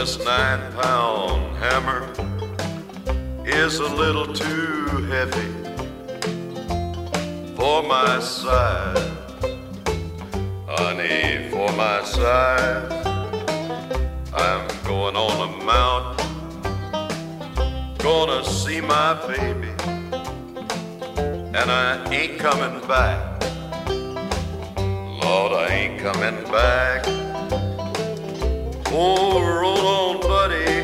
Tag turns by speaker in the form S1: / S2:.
S1: This 9-pound hammer is a little too heavy for my size, honey, for my size. I'm going on a mountain, gonna see my baby, and I ain't coming back. Lord, I ain't coming back. Oh, roll on, buddy,